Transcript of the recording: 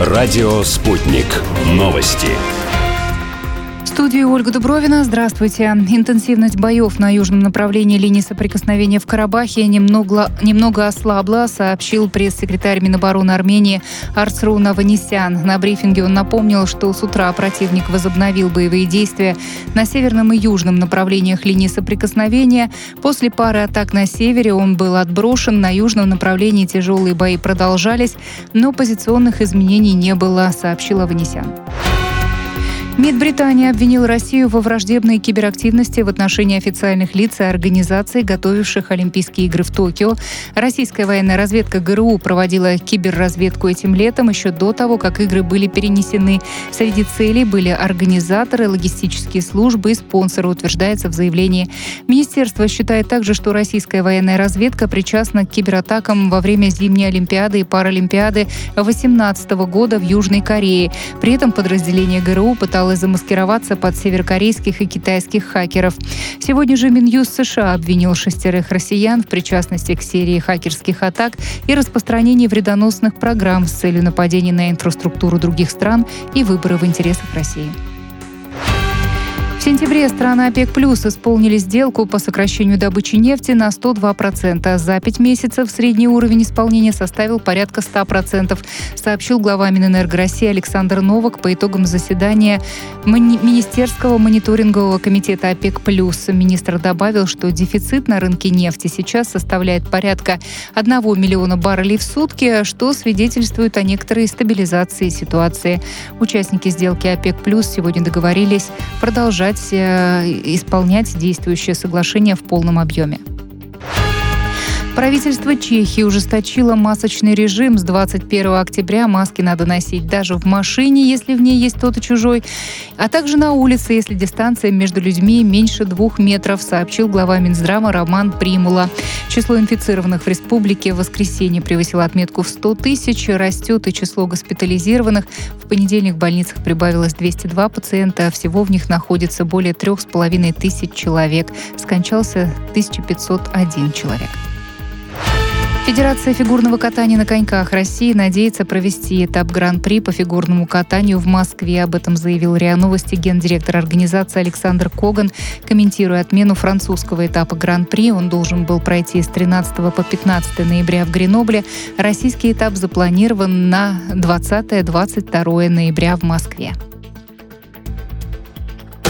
Радио «Спутник». Новости. В студии Ольга Дубровина. Здравствуйте. Интенсивность боев на южном направлении линии соприкосновения в Карабахе немного ослабла, сообщил пресс-секретарь Минобороны Армении Арцрун Аванесян. На брифинге он напомнил, что с утра противник возобновил боевые действия на северном и южном направлениях линии соприкосновения. После пары атак на севере он был отброшен. На южном направлении тяжелые бои продолжались, но позиционных изменений не было, сообщил Аванесян. МИД Британии обвинил Россию во враждебной киберактивности в отношении официальных лиц и организаций, готовивших Олимпийские игры в Токио. Российская военная разведка ГРУ проводила киберразведку этим летом, еще до того, как игры были перенесены. Среди целей были организаторы, логистические службы и спонсоры, утверждается в заявлении. Министерство считает также, что российская военная разведка причастна к кибератакам во время зимней Олимпиады и Паралимпиады 2018 года в Южной Корее. При этом подразделение ГРУ пыталось замаскироваться под северокорейских и китайских хакеров. Сегодня же Минюст США обвинил 6 россиян в причастности к серии хакерских атак и распространении вредоносных программ с целью нападения на инфраструктуру других стран и выборы в интересах России. В сентябре страны ОПЕК+ исполнили сделку по сокращению добычи нефти на 102%. За 5 месяцев средний уровень исполнения составил порядка 100%, сообщил глава Минэнерго России Александр Новак по итогам заседания Министерского мониторингового комитета ОПЕК+. Министр добавил, что дефицит на рынке нефти сейчас составляет порядка 1 миллиона баррелей в сутки, что свидетельствует о некоторой стабилизации ситуации. Участники сделки ОПЕК+ сегодня договорились продолжать исполнять действующее соглашение в полном объеме. Правительство Чехии ужесточило масочный режим. С 21 октября маски надо носить даже в машине, если в ней есть кто-то чужой, а также на улице, если дистанция между людьми меньше 2 метров, сообщил глава Минздрава Роман Примула. Число инфицированных в республике в воскресенье превысило отметку в 100 тысяч. Растет и число госпитализированных. В понедельник в больницах прибавилось 202 пациента. Всего в них находится более 3500 человек. Скончался 1501 человек. Федерация фигурного катания на коньках России надеется провести этап Гран-при по фигурному катанию в Москве. Об этом заявил РИА Новости гендиректор организации Александр Коган, комментируя отмену французского этапа Гран-при. Он должен был пройти с 13 по 15 ноября в Гренобле. Российский этап запланирован на 20-22 ноября в Москве.